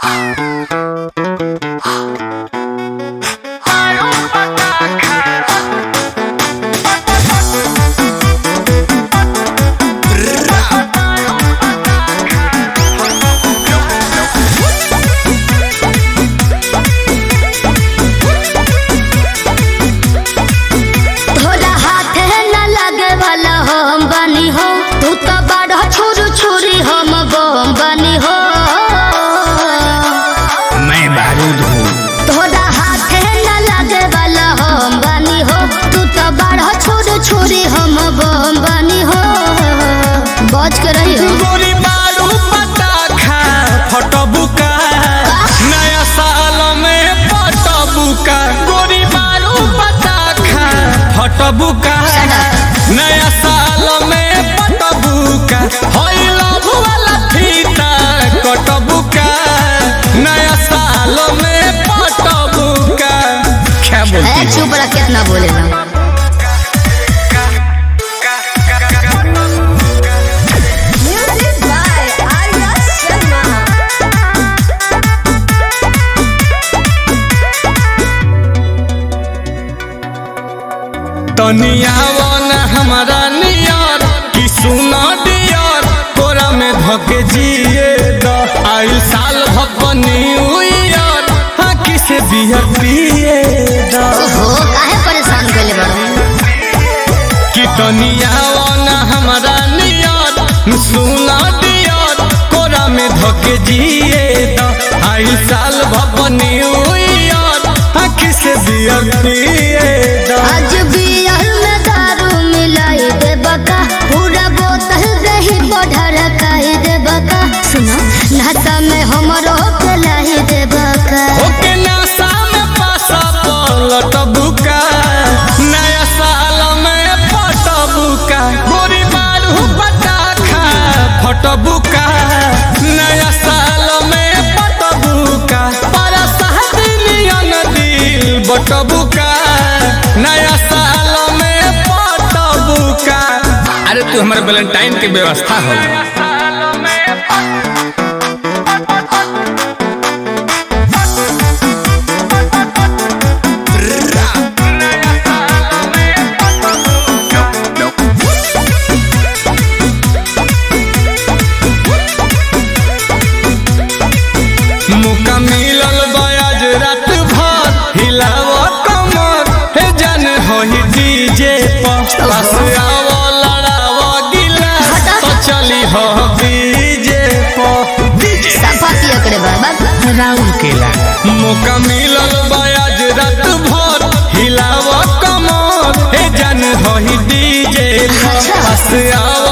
छुरी हम बम बनी हो बच के रही हो। गोरी बारू पटाखा फटबुका नया साल में पटबुका। गोरी बारू पटाखा फटबुका नया साल में पटबुका। होई लव वाला फीता कटबुका नया साल में पटबुका। क्या बोलती चुप रहा, कितना बोले ना। तनियावन हमारा नियर कि सुना डियर कोरा में धके जिए द आइल साल भपनी उयर हाँ किसे बियर पिए द। ओहो काहे परेशान कइले बाड़ू कि तनियावन हमारा नियर सुना डियर कोरा में धके जिए द आइल साल भपनी उयर हाँ किसे बियर पिए द। आज बियर में दारू मिलाई दे बका पूरा बोतल दही बढ़र काई दे बका। सुनो नाता में हमरो पलाई दे बका। ओके नशा में पासा पलट बुका नया साल में पटबुका। गोरी बारू पटाखा फटबुका नया साल में पटबुका। पर सहदिलियन दिल बटबुका नया साल में पटबुका। अरे तू हमारे वैलेंटाइन के व्यवस्था हो। मुका मिलल बयाज रात भर हिलाव कमर हे जन होई डीजे पर बस आवो लड़ाव गिला तो चली हो डीजे पर। सफाती अकड़े बाबा राउंड केला मुका मिलल बयाज रात भर हिलाव कमर हे जन होई डीजे पर बस आवो